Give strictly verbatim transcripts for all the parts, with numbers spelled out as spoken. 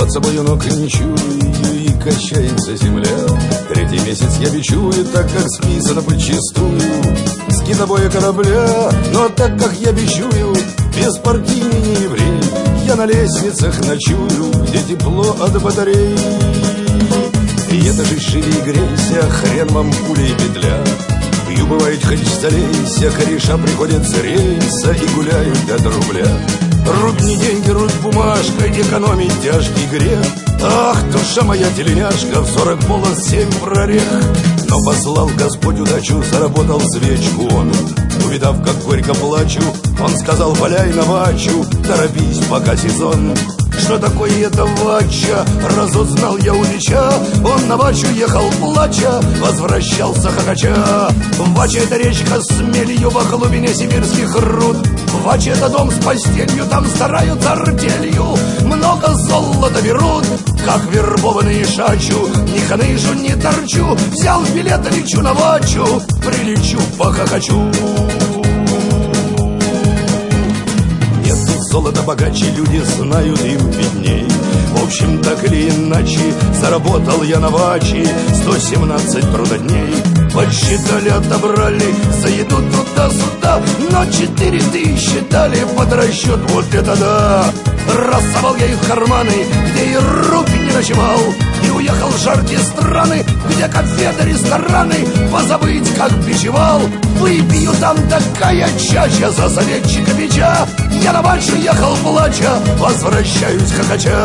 под собой ног не чую, и качается земля. Третий месяц я бичую, так как списано подчистую с китобоя корабля. Но так как я бичую, беспартийный не еврей, я на лестницах ночую, где тепло от батарей. И это же живи и грейся, хрен вам пуля и петля. Пью, бывает, хоть залейся, кореша приходят с рейса и гуляют от рубля. Рубь не деньги, рубь бумажка, экономить тяжкий грех. Ах, душа моя теленяшка, в сорок полос семь прорех. Но послал Господь удачу, заработал свечку он. Увидав, как горько плачу, он сказал: валяй на вачу, торопись, пока сезон. Что такое это вача? Разузнал я у Ильича. Он на вачу ехал плача, возвращался хохоча. Вача — это речка с мелью во глубине сибирских руд. Вача — это дом с постелью, там стараются артелью. Много золота берут, как вербованные шачу. Ни ханыжу, ни торчу, взял билет, лечу на вачу. Прилечу, похохочу. Золото богаче, люди знают, им видней. В общем, так или иначе, заработал я на ваче сто семнадцать трудодней. Подсчитали, отобрали за еду туда-сюда, но четыре тысячи дали под расчет, вот это да. Рассовал я их в карманы, где и руки не ночевал, и уехал в жаркие страны, где конфеты, рестораны, позабыть, как бичевал. Выпью там такая чача за советчика бича. Я на вачу ехал плача, возвращаюсь хохоча.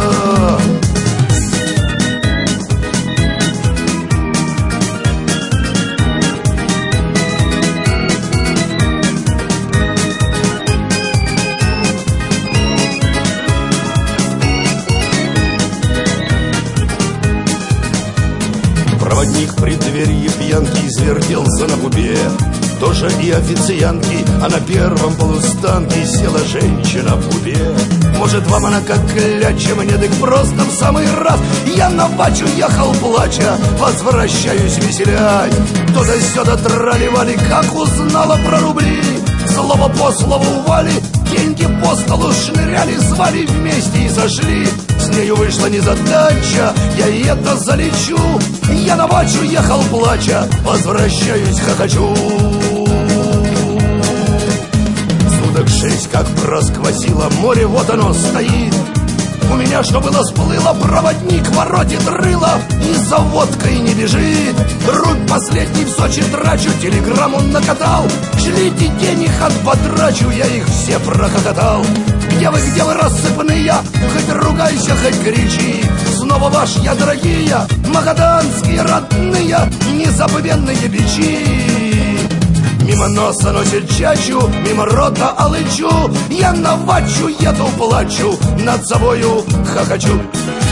Проводник в преддверии пьянки извертелся на губе. Тоже и официантки, а на первом полустанке села женщина в губе. Может, вам она как кляча, мне так просто в самый раз. Я на вачу ехал плача, возвращаюсь веселять. Туда-сюда трали-вали, как узнала про рубли. Слово по слову Вали, деньги по столу шныряли, звали вместе и сошли. С нею вышла незадача, я и это залечу. Я на вачу ехал плача, возвращаюсь хохочу. Суток шесть, как просквозило море, вот оно стоит. У меня, что было, сплыло, проводник воротит рыло и за водкой не бежит. Рубь последний в Сочи трачу, телеграмму накатал. Шлите денег, отпотрачу, я их все прокатал. Где вы, где вы, рассыпанные? Хоть ругайся, хоть кричи. Снова ваш я, дорогие, магаданские родные, незабвенные бичи. Мимо носа носит чачу, мимо рота алычу. Я на вачу еду, плачу, над собою хохочу.